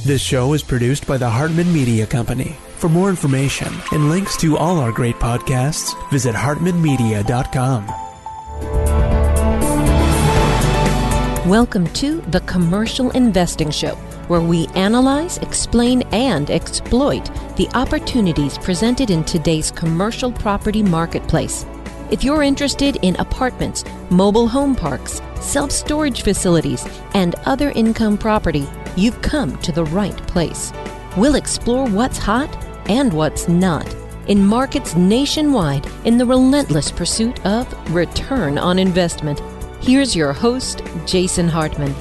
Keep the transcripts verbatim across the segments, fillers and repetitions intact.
This show is produced by the Hartman Media Company. For more information and links to all our great podcasts, visit hartman media dot com. Welcome to The Commercial Investing Show, where we analyze, explain, and exploit the opportunities presented in today's commercial property marketplace. If you're interested in apartments, mobile home parks, self-storage facilities, and other income property, you've come to the right place. We'll explore what's hot and what's not in markets nationwide in the relentless pursuit of return on investment. Here's your host, Jason Hartman.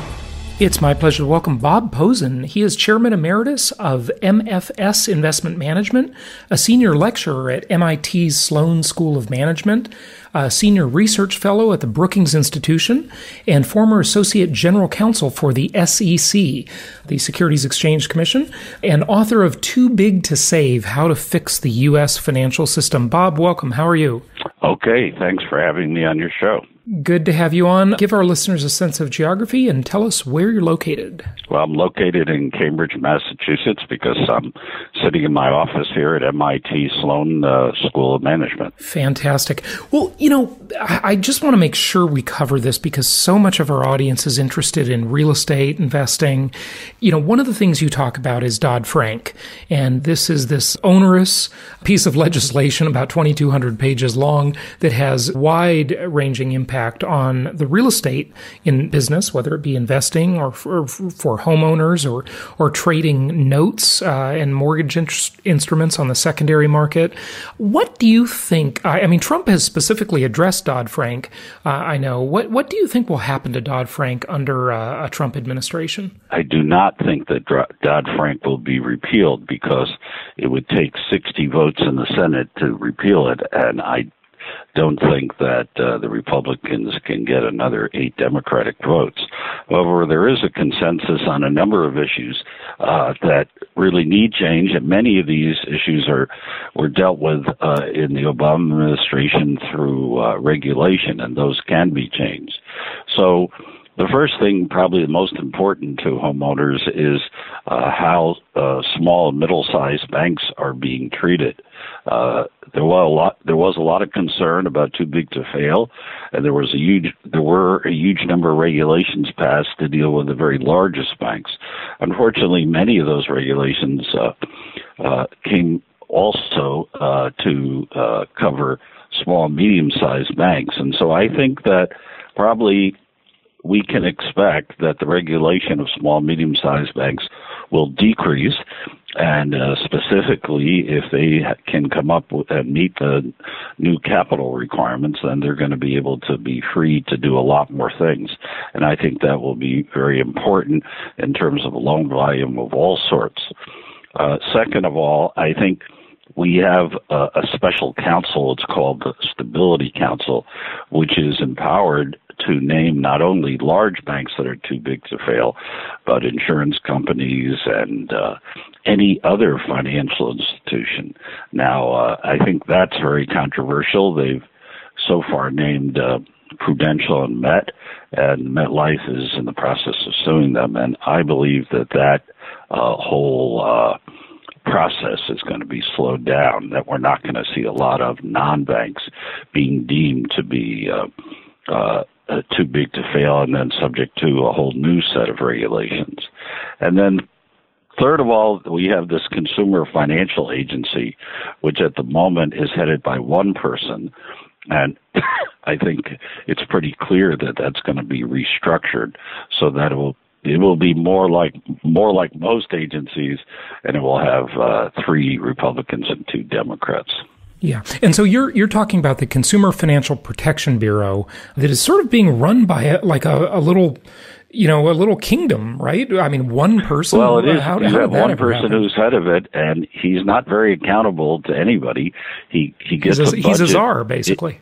It's my pleasure to welcome Bob Posen. He is Chairman Emeritus of M F S Investment Management, a senior lecturer at M I T's Sloan School of Management, a senior research fellow at the Brookings Institution, and former associate general counsel for the S E C, the Securities Exchange Commission, and author of Too Big to Save, How to Fix the U S Financial System. Bob, welcome. How are you? Okay, thanks for having me on your show. Good to have you on. Give our listeners a sense of geography and tell us where you're located. Well, I'm located in Cambridge, Massachusetts, because I'm sitting in my office here at M I T Sloan uh, School of Management. Fantastic. Well, you know, I just want to make sure we cover this because so much of our audience is interested in real estate investing. You know, one of the things you talk about is Dodd-Frank, and this is this onerous piece of legislation about twenty-two hundred pages long that has wide-ranging impact on the real estate in business, whether it be investing or for, for homeowners or or trading notes uh, and mortgage in- instruments on the secondary market. What do you think? I, I mean, Trump has specifically addressed Dodd-Frank. Uh, I know. What what do you think will happen to Dodd-Frank under uh, a Trump administration? I do not think that Dodd-Frank will be repealed because it would take sixty votes in the Senate to repeal it, and I don't think that uh, the Republicans can get another eight Democratic votes. However, there is a consensus on a number of issues uh, that really need change, and many of these issues are were dealt with uh, in the Obama administration through uh, regulation, and those can be changed. So the first thing, probably the most important to homeowners, is uh, how uh, small and middle-sized banks are being treated. Uh, there was a lot. There was a lot of concern about too big to fail, and there was a huge. There were a huge number of regulations passed to deal with the very largest banks. Unfortunately, many of those regulations uh, uh, came also uh, to uh, cover small and medium-sized banks, and so I think that probably we can expect that the regulation of small, medium-sized banks will decrease, and uh, specifically, if they can come up with and meet the new capital requirements, then they're going to be able to be free to do a lot more things. And I think that will be very important in terms of loan volume of all sorts. Uh, second of all, I think we have a, a special counsel. It's called the Stability Council, which is empowered to name not only large banks that are too big to fail, but insurance companies and uh, any other financial institution. Now, uh, I think that's very controversial. They've so far named uh, Prudential and Met, and MetLife is in the process of suing them. And I believe that that uh, whole uh, process is going to be slowed down, that we're not going to see a lot of non-banks being deemed to be uh, uh, uh, too big to fail and then subject to a whole new set of regulations. And then third of all, we have this Consumer Financial Agency, which at the moment is headed by one person. And I think it's pretty clear that that's going to be restructured so that it will it will be more like more like most agencies, and it will have uh, three Republicans and two Democrats. Yeah. And so you're you're talking about the Consumer Financial Protection Bureau that is sort of being run by a, like a, a little, you know, a little kingdom, right? I mean, one person. Well, it is. How, you how have one person happen? who's head of it, and he's not very accountable to anybody. He he gets he's a, a budget. He's a czar, basically.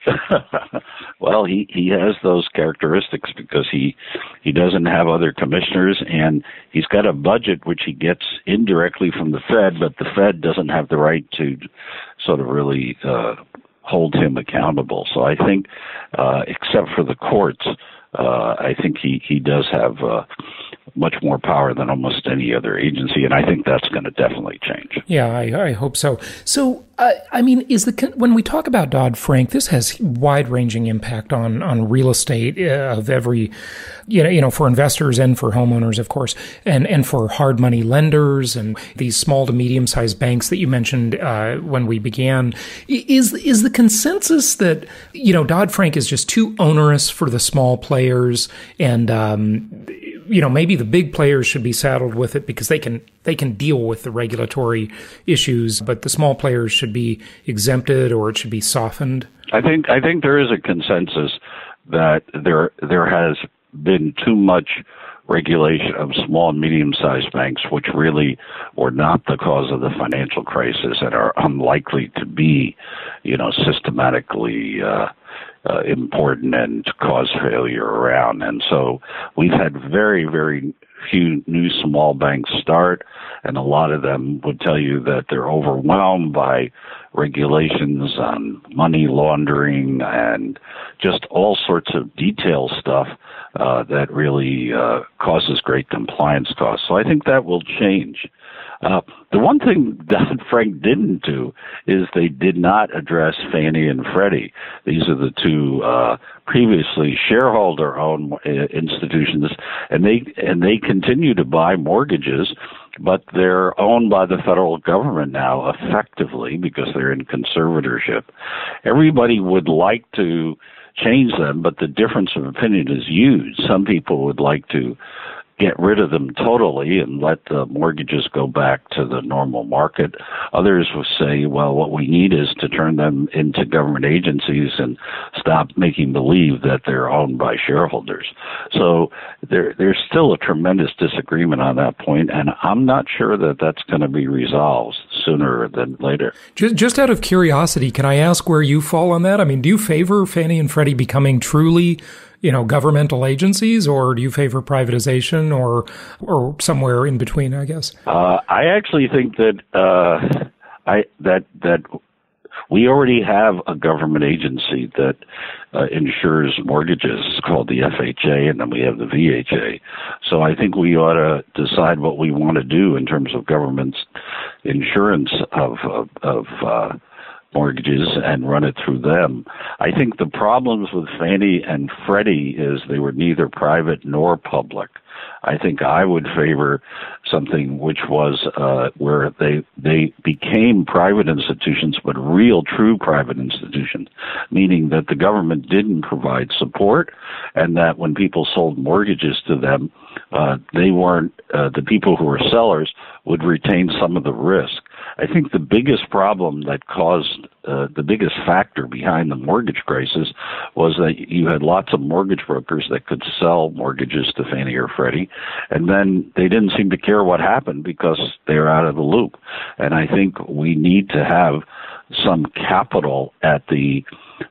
Well, he, he has those characteristics because he he doesn't have other commissioners, and he's got a budget which he gets indirectly from the Fed, but the Fed doesn't have the right to sort of really uh, hold him accountable. So I think, uh, except for the courts, uh, I think he, he does have uh, much more power than almost any other agency, and I think that's going to definitely change. Yeah, I, I hope so. So, uh, I mean, is the when we talk about Dodd-Frank, this has wide-ranging impact on on real estate uh, of every, you know, you know, for investors and for homeowners, of course, and and for hard money lenders and these small to medium-sized banks that you mentioned uh, when we began. Is is the consensus that, you know, Dodd-Frank is just too onerous for the small players, and um, you know, maybe the big players should be saddled with it because they can they can deal with the regulatory issues, but the small players should be exempted or it should be softened? I think I think there is a consensus that there there has been too much regulation of small and medium-sized banks, which really were not the cause of the financial crisis and are unlikely to be, you know, systematically uh, uh, important and to cause failure around. And so we've had very, very few new small banks start, and a lot of them would tell you that they're overwhelmed by regulations on money laundering and just all sorts of detail stuff uh, that really uh, causes great compliance costs. So I think that will change. Uh, the one thing Dodd-Frank didn't do is they did not address Fannie and Freddie. These are the two uh, previously shareholder-owned uh, institutions, and they and they continue to buy mortgages, but they're owned by the federal government now effectively because they're in conservatorship. Everybody would like to change them, but the difference of opinion is huge. Some people would like to get rid of them totally and let the mortgages go back to the normal market. Others will say, well, what we need is to turn them into government agencies and stop making believe that they're owned by shareholders. So there, there's still a tremendous disagreement on that point, and I'm not sure that that's going to be resolved sooner than later. Just, just out of curiosity, can I ask where you fall on that? I mean, do you favor Fannie and Freddie becoming truly, you know, governmental agencies, or do you favor privatization, or or somewhere in between, I guess? Uh, I actually think that uh, I that that we already have a government agency that uh, insures mortgages. It's called the F H A, and then we have the V H A. So I think we ought to decide what we want to do in terms of government's insurance of of, of uh, mortgages and run it through them. I think the problems with Fannie and Freddie is they were neither private nor public. I think I would favor something which was uh, where they they became private institutions, but real, true private institutions, meaning that the government didn't provide support, and that when people sold mortgages to them, uh, they weren't uh, the people who were sellers would retain some of the risk. I think the biggest problem that caused uh, the biggest factor behind the mortgage crisis was that you had lots of mortgage brokers that could sell mortgages to Fannie or Freddie, and then they didn't seem to care what happened because they were out of the loop. And I think we need to have some capital at the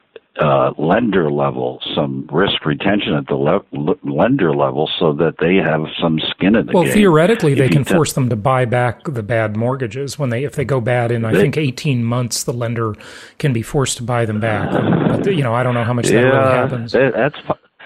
Uh, lender level, some risk retention at the le- l- lender level so that they have some skin in the well, game. Well, theoretically, they if can t- force them to buy back the bad mortgages when they, if they go bad in, I they, think, eighteen months, the lender can be forced to buy them back. But, you know, I don't know how much that yeah, really happens. That, that's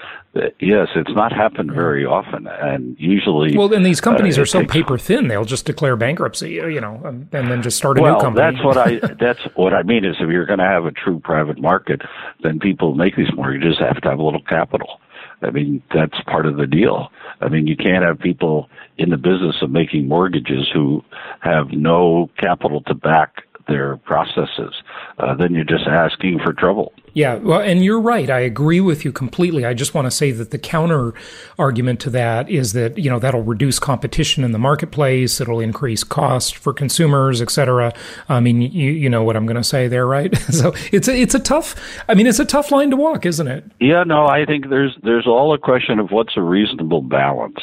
Yes, it's not happened very often, and usually. Well, and these companies uh, are so takes, paper thin; they'll just declare bankruptcy, you know, and, and then just start a well, new company. that's what I. That's what I mean is, if you're going to have a true private market, then people who make these mortgages have to have a little capital. I mean, that's part of the deal. I mean, you can't have people in the business of making mortgages who have no capital to back their processes. Uh, then you're just asking for trouble. Yeah, well, and you're right. I agree with you completely. I just want to say that the counter argument to that is that, you know, that'll reduce competition in the marketplace. It'll increase cost for consumers, et cetera. I mean, you you know what I'm going to say there, right? So it's a, it's a tough, I mean, it's a tough line to walk, isn't it? Yeah, no, I think there's there's all a question of what's a reasonable balance.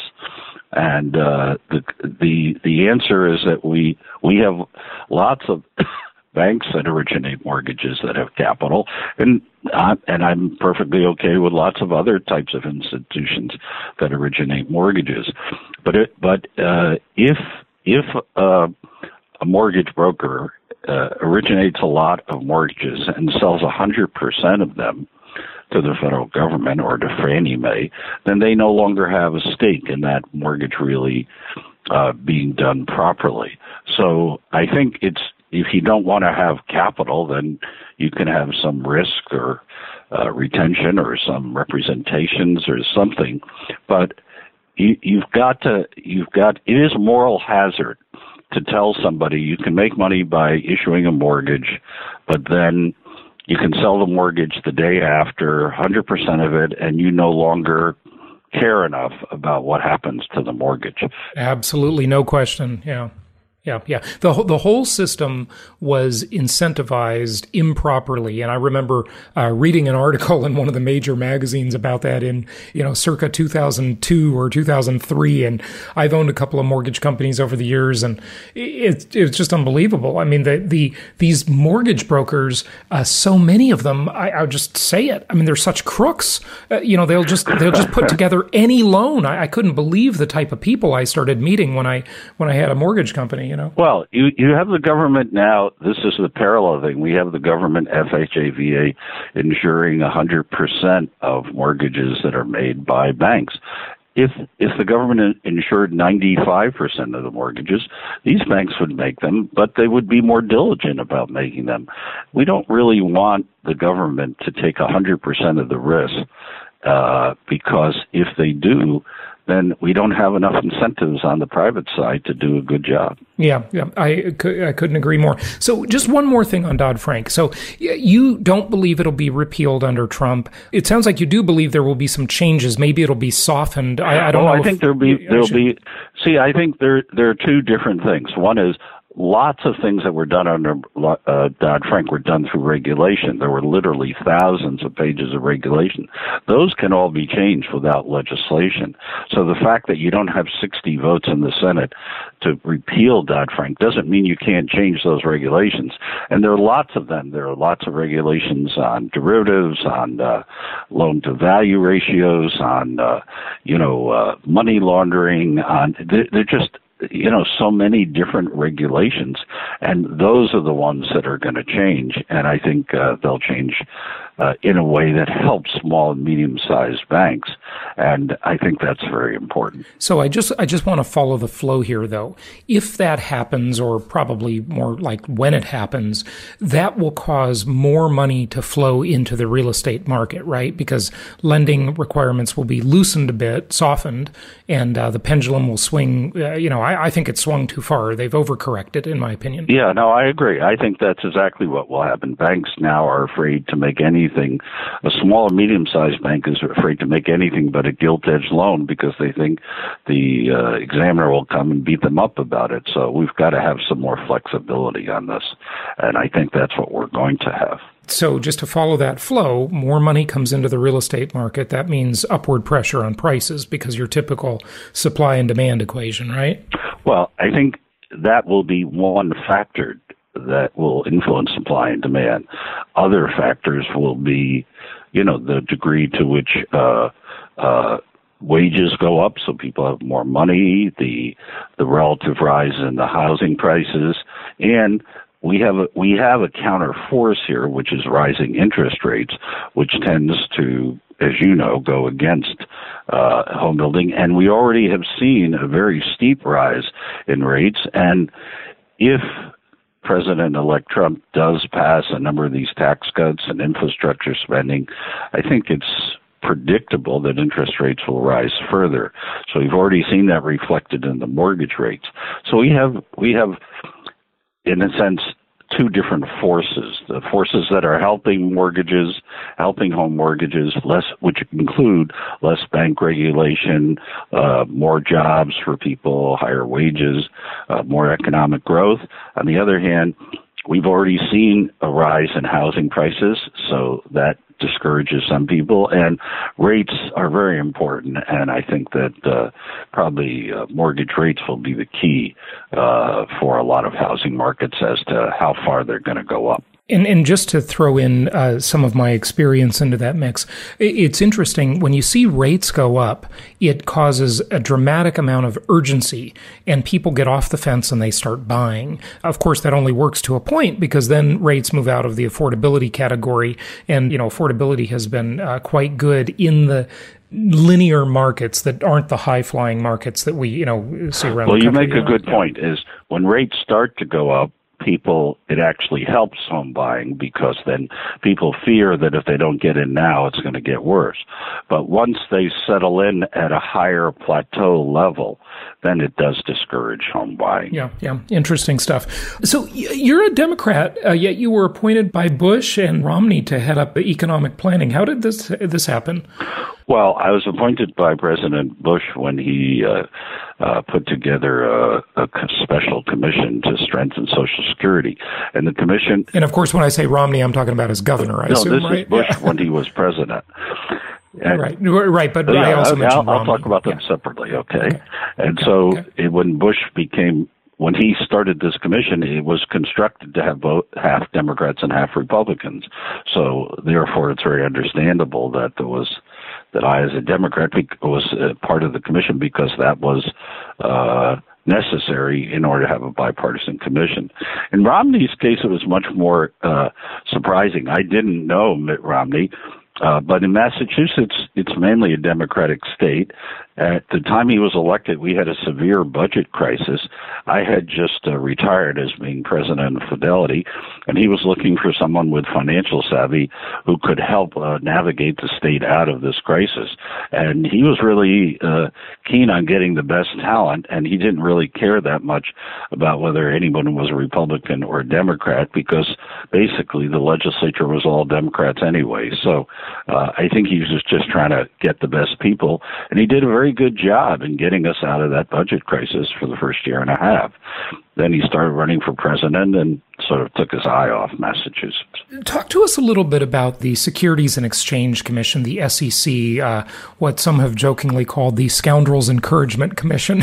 And uh, the the the answer is that we we have lots of banks that originate mortgages that have capital, and uh, and I'm perfectly okay with lots of other types of institutions that originate mortgages. But it, but uh, if if uh, a mortgage broker uh, originates a lot of mortgages and sells one hundred percent of them to the federal government or to Fannie Mae, then they no longer have a stake in that mortgage really uh, being done properly. So I think it's, if you don't want to have capital, then you can have some risk or uh, retention or some representations or something. But you, you've got to, you've got, it is a moral hazard to tell somebody you can make money by issuing a mortgage, but then you can sell the mortgage the day after, one hundred percent of it, and you no longer care enough about what happens to the mortgage. Absolutely, no question. Yeah. Yeah, yeah. The the whole system was incentivized improperly, and I remember uh, reading an article in one of the major magazines about that in, you know, circa two thousand two or two thousand three. And I've owned a couple of mortgage companies over the years, and it, it's just unbelievable. I mean, the the these mortgage brokers, uh, so many of them, I, I'll just say it. I mean, they're such crooks. Uh, you know, they'll just they'll just put together any loan. I, I couldn't believe the type of people I started meeting when I when I had a mortgage company. You know? Well, you you have the government now. This is the parallel thing. We have the government, F H A, V A, insuring one hundred percent of mortgages that are made by banks. If if the government insured ninety-five percent of the mortgages, these banks would make them, but they would be more diligent about making them. We don't really want the government to take one hundred percent of the risk, uh, because if they do, then we don't have enough incentives on the private side to do a good job. Yeah, yeah, I, I couldn't agree more. So just one more thing on Dodd-Frank. So you don't believe it'll be repealed under Trump. It sounds like you do believe there will be some changes. Maybe it'll be softened. I, I don't oh, know. I think there'll be, there'll be, see, I think there, there are two different things. One is, lots of things that were done under uh, Dodd-Frank were done through regulation. There were literally thousands of pages of regulation. Those can all be changed without legislation. So the fact that you don't have sixty votes in the Senate to repeal Dodd-Frank doesn't mean you can't change those regulations. And there are lots of them. There are lots of regulations on derivatives, on uh, loan-to-value ratios, on, uh, you know, uh, money laundering. On they're, they're just you know, so many different regulations, and those are the ones that are going to change. And I think uh, they'll change uh, in a way that helps small and medium-sized banks. And I think that's very important. So I just I just want to follow the flow here, though. If that happens, or probably more like when it happens, that will cause more money to flow into the real estate market, right? Because lending requirements will be loosened a bit, softened, and uh, the pendulum will swing. Uh, you know, I, I think it swung too far. They've overcorrected, in my opinion. Yeah, no, I agree. I think that's exactly what will happen. Banks now are afraid to make anything. A small and medium-sized bank is afraid to make anything but a gilt-edged loan because they think the uh, examiner will come and beat them up about it. So we've got to have some more flexibility on this, and I think that's what we're going to have. So just to follow that flow, more money comes into the real estate market. That means upward pressure on prices because your typical supply and demand equation, right? Well, I think that will be one factor that will influence supply and demand. Other factors will be, you know, the degree to which uh, uh, wages go up, so people have more money, the the relative rise in the housing prices, and we have a, we have a counter force here, which is rising interest rates, which tends to, as you know, go against uh, home building. And we already have seen a very steep rise in rates. And if President-elect Trump does pass a number of these tax cuts and infrastructure spending, I think it's predictable that interest rates will rise further. So we've already seen that reflected in the mortgage rates. So we have we have, in a sense, two different forces. The forces that are helping mortgages, helping home mortgages, less, which include less bank regulation, uh, more jobs for people, higher wages, uh, more economic growth. On the other hand, we've already seen a rise in housing prices, so that discourages some people, and rates are very important, and I think that uh, probably uh, mortgage rates will be the key uh, for a lot of housing markets as to how far they're going to go up. And, and just to throw in uh, some of my experience into that mix, it's interesting. When you see rates go up, it causes a dramatic amount of urgency, and people get off the fence and they start buying. Of course, that only works to a point, because then rates move out of the affordability category, and you know affordability has been uh, quite good in the linear markets that aren't the high-flying markets that we you know see around well, the country. Well, you make a good yeah. point. Is when rates start to go up, people, it actually helps home buying, because then people fear that if they don't get in now, it's going to get worse. But once they settle in at a higher plateau level, then it does discourage home buying. Yeah, yeah, interesting stuff. So you're a Democrat, uh, yet you were appointed by Bush and Romney to head up economic planning. How did this this happen? Well, I was appointed by President Bush when he uh, uh, put together a, a special commission to strengthen Social Security. And the commission... And of course, when I say Romney, I'm talking about as governor, I no, assume, this right? is Bush yeah. when he was president. And, right, right, but yeah, I also I'll, mentioned I'll, Romney. I'll talk about them yeah. separately, okay? okay. And okay. so okay. It, when Bush became... When he started this commission, it was constructed to have both half Democrats and half Republicans. So therefore, it's very understandable that there was that I, as a Democrat, was part of the commission, because that was uh, necessary in order to have a bipartisan commission. In Romney's case, it was much more uh, surprising. I didn't know Mitt Romney. Uh, but in Massachusetts, it's mainly a Democratic state. At the time he was elected, we had a severe budget crisis. I had just uh, retired as being president of Fidelity, and he was looking for someone with financial savvy who could help uh, navigate the state out of this crisis. And he was really uh, keen on getting the best talent, and he didn't really care that much about whether anyone was a Republican or a Democrat, because basically the legislature was all Democrats anyway. So Uh, I think he was just trying to get the best people, and he did a very good job in getting us out of that budget crisis for the first year and a half. Then he started running for president and sort of took his eye off Massachusetts. Talk to us a little bit about the Securities and Exchange Commission, the S E C, uh, what some have jokingly called the Scoundrels Encouragement Commission.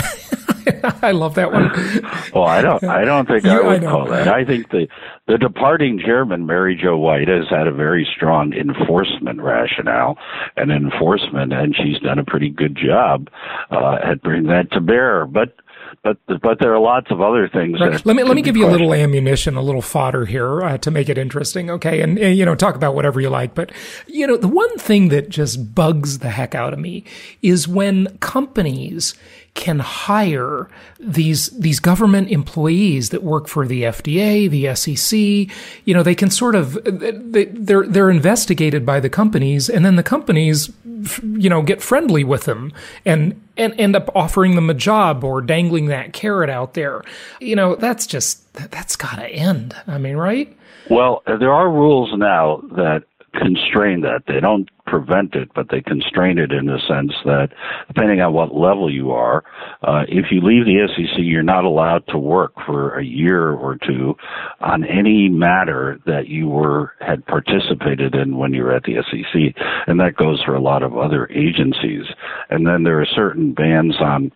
I love that one. Well, I don't. I don't think you, I would I call that. I think the the departing chairman, Mary Jo White, has had a very strong enforcement rationale and enforcement, and she's done a pretty good job uh, at bringing that to bear. But. But but there are lots of other things. Right. That let me let me give questioned. you a little ammunition, a little fodder here uh, to make it interesting, okay? And, and you know, talk about whatever you like. But you know, the one thing that just bugs the heck out of me is when companies can hire these these government employees that work for the F D A, the S E C. You know, they can sort of they, they're they're investigated by the companies, and then the companies, you know, get friendly with them and and end up offering them a job or dangling that carrot out there. You know, that's just that's got to end. I mean, right? Well, there are rules now that constrain that. They don't prevent it, but they constrain it in the sense that depending on what level you are, uh, if you leave the S E C, you're not allowed to work for a year or two on any matter that you were had participated in when you were at the S E C, and that goes for a lot of other agencies. And then there are certain bans on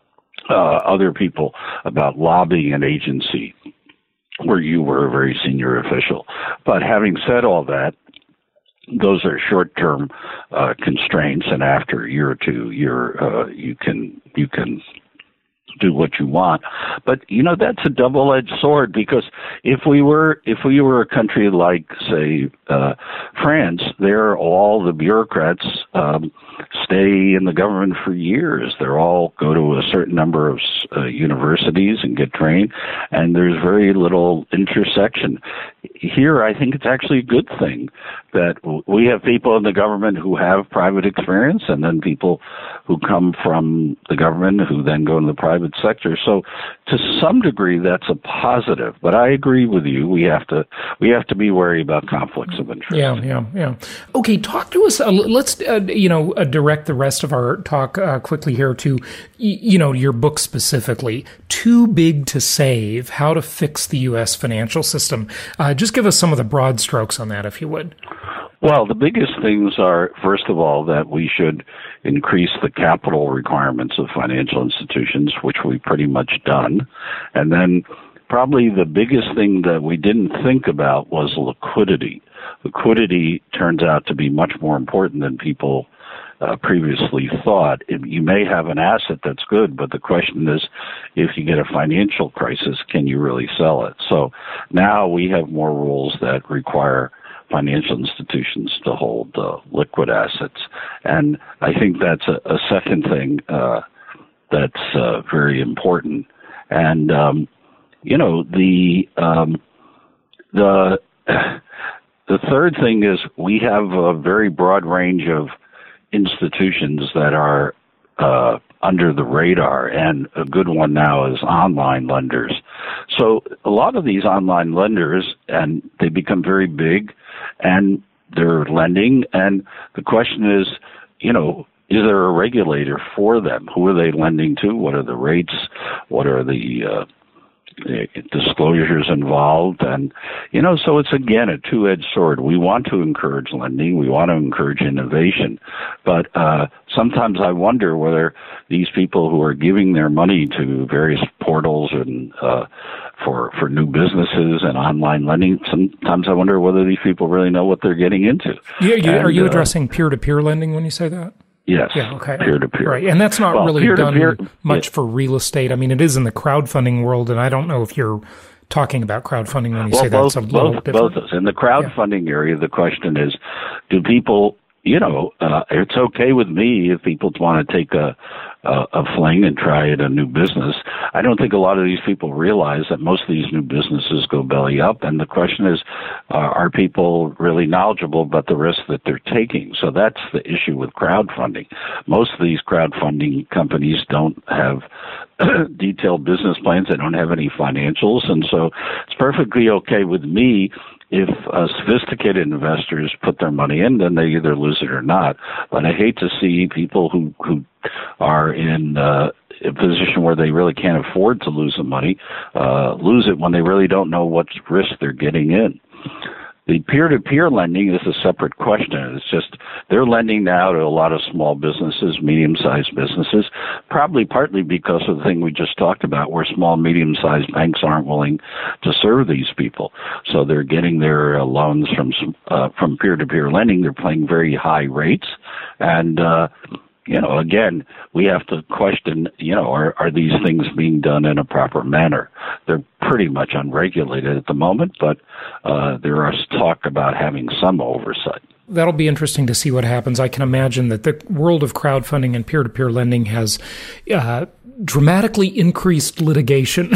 uh, other people about lobbying an agency where you were a very senior official. But having said all that, those are short-term uh, constraints, and after a year or two, you're uh, you can you can do what you want. But you know, that's a double-edged sword, because if we were if we were a country like, say, uh, France, there all the bureaucrats um, stay in the government for years. They're all go to a certain number of uh, universities and get trained, and there's very little intersection. Here, I think it's actually a good thing that we have people in the government who have private experience, and then people who come from the government who then go into the private sector. So to some degree, that's a positive. But I agree with you. We have to we have to be wary about conflicts of interest. Yeah, yeah, yeah. Okay, talk to us. Uh, let's uh, you know uh, direct the rest of our talk uh, quickly here to y- you know your book specifically, Too Big to Save: How to Fix the U S Financial System. Uh, just give us some of the broad strokes on that, if you would. Well, the biggest things are, first of all, that we should increase the capital requirements of financial institutions, which we've pretty much done. And then probably the biggest thing that we didn't think about was liquidity. Liquidity turns out to be much more important than people uh, previously thought. If you may have an asset that's good, but the question is, if you get a financial crisis, can you really sell it? So now we have more rules that require financial institutions to hold uh, liquid assets. And I think that's a, a second thing uh, that's uh, very important. And, um, you know, the um, the the third thing is we have a very broad range of institutions that are uh, under the radar, and a good one now is online lenders. So a lot of these online lenders, and they become very big, and they're lending, and the question is, you know, is there a regulator for them? Who are they lending to? What are the rates? What are the uh, disclosures involved? And, you know, so it's, again, a two-edged sword. We want to encourage lending. We want to encourage innovation. But uh, sometimes I wonder whether these people who are giving their money to various portals and uh, for for new businesses and online lending, sometimes I wonder whether these people really know what they're getting into. Yeah, you, and, are you uh, addressing peer-to-peer lending when you say that? Yes. Yeah, okay. Peer-to-peer. Right, and that's not well, really peer-to-peer, done much yeah. for real estate. I mean, it is in the crowdfunding world, and I don't know if you're talking about crowdfunding when you well, say both, that's a little both, different. Both. In the crowdfunding yeah. area, the question is, do people, you know, uh, it's okay with me if people want to take a, a, a fling and try at a new business. I don't think a lot of these people realize that most of these new businesses go belly up, and the question is, uh, are people really knowledgeable about the risk that they're taking? So that's the issue with crowdfunding. Most of these crowdfunding companies don't have detailed business plans. They don't have any financials, and so it's perfectly okay with me if uh, sophisticated investors put their money in, then they either lose it or not. But I hate to see people who, who are in uh, a position where they really can't afford to lose the money, uh, lose it when they really don't know what risk they're getting in. The peer-to-peer lending is a separate question. It's just they're lending now to a lot of small businesses, medium-sized businesses, probably partly because of the thing we just talked about, where small, medium-sized banks aren't willing to serve these people. So they're getting their uh, loans from uh, from peer-to-peer lending. They're paying very high rates, and uh, you know, again, we have to question, you know, are, are these things being done in a proper manner? They're pretty much unregulated at the moment, but uh, there is talk about having some oversight. That'll be interesting to see what happens. I can imagine that the world of crowdfunding and peer-to-peer lending has uh, dramatically increased litigation.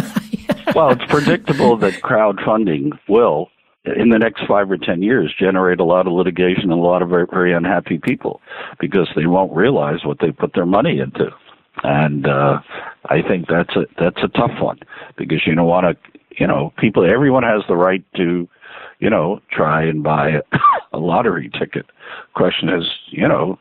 Well, it's predictable that crowdfunding will, in the next five or ten years, generate a lot of litigation and a lot of very, very unhappy people because they won't realize what they put their money into. And uh, I think that's a that's a tough one because you don't want to, you know, people, everyone has the right to, you know, try and buy a lottery ticket. Question is, you know,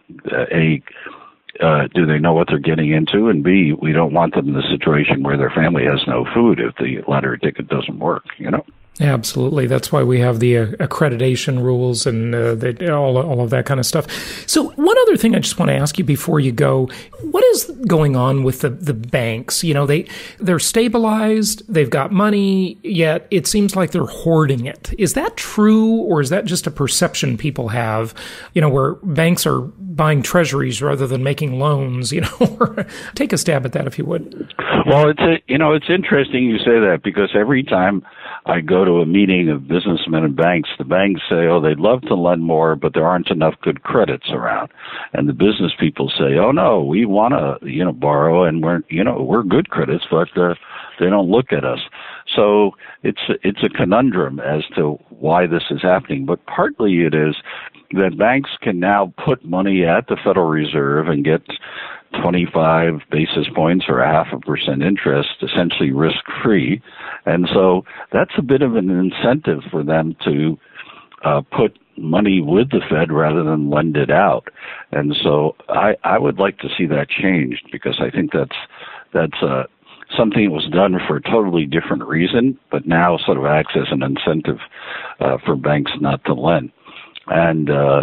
a uh, do they know what they're getting into? And B, we don't want them in the situation where their family has no food if the lottery ticket doesn't work, you know. Absolutely. That's why we have the uh, accreditation rules and uh, the, all, all of that kind of stuff. So one other thing I just want to ask you before you go, what is going on with the, the banks? You know, they, they're stabilized, they've got money, yet it seems like they're hoarding it. Is that true, or is that just a perception people have, you know, where banks are buying treasuries rather than making loans, you know? Take a stab at that if you would. Well, it's a, you know, it's interesting you say that because every time I go to a meeting of businessmen and banks, the banks say, oh, they'd love to lend more, but there aren't enough good credits around. And the business people say, oh, no, we want to, you know, borrow, and we're, you know, we're good credits, but uh, they don't look at us. So it's it's a conundrum as to why this is happening. But partly it is that banks can now put money at the Federal Reserve and get twenty-five basis points or a half a percent interest, essentially risk-free. And so that's a bit of an incentive for them to uh, put money with the Fed rather than lend it out. And so I, I would like to see that changed because I think that's that's uh, something that was done for a totally different reason, but now sort of acts as an incentive uh, for banks not to lend. And uh,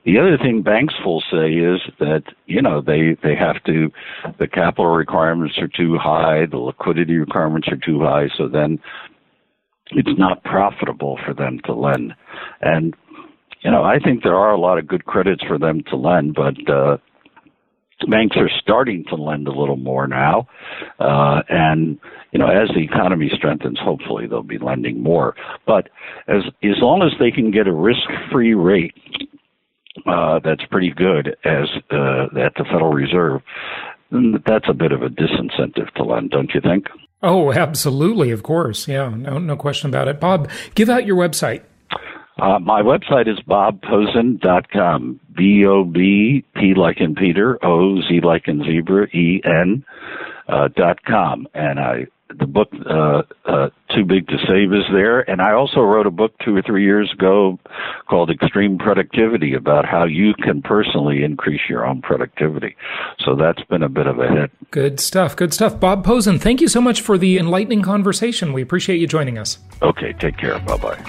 the other thing banks will say is that, you know, they, they have to, the capital requirements are too high, the liquidity requirements are too high, so then it's not profitable for them to lend. And, you know, I think there are a lot of good credits for them to lend, but uh, banks are starting to lend a little more now. Uh, and, you know, as the economy strengthens, hopefully they'll be lending more. But as as long as they can get a risk-free rate, Uh, that's pretty good as uh, at the Federal Reserve, that's a bit of a disincentive to lend, don't you think? Oh, absolutely, of course. Yeah, no, no question about it. Bob, give out your website. Uh, my website is bob posen dot com, B O B, P like in Peter, O, Z like in zebra, E, N, uh, dot com. And I the book, uh, uh, Too Big to Save, is there. And I also wrote a book two or three years ago called Extreme Productivity about how you can personally increase your own productivity. So that's been a bit of a hit. Good stuff. Good stuff. Bob Posen, thank you so much for the enlightening conversation. We appreciate you joining us. Okay. Take care. Bye-bye.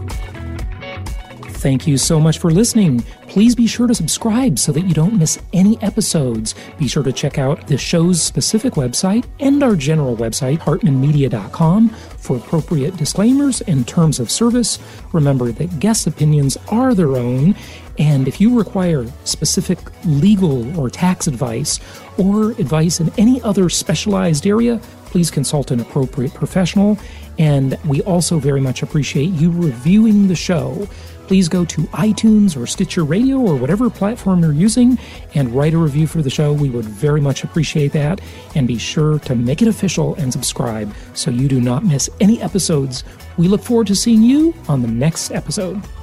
Thank you so much for listening. Please be sure to subscribe so that you don't miss any episodes. Be sure to check out the show's specific website and our general website, hartman media dot com, for appropriate disclaimers and terms of service. Remember that guest opinions are their own, and if you require specific legal or tax advice or advice in any other specialized area, please consult an appropriate professional. And we also very much appreciate you reviewing the show. Please go to iTunes or Stitcher Radio or whatever platform you're using and write a review for the show. We would very much appreciate that. And be sure to make it official and subscribe so you do not miss any episodes. We look forward to seeing you on the next episode.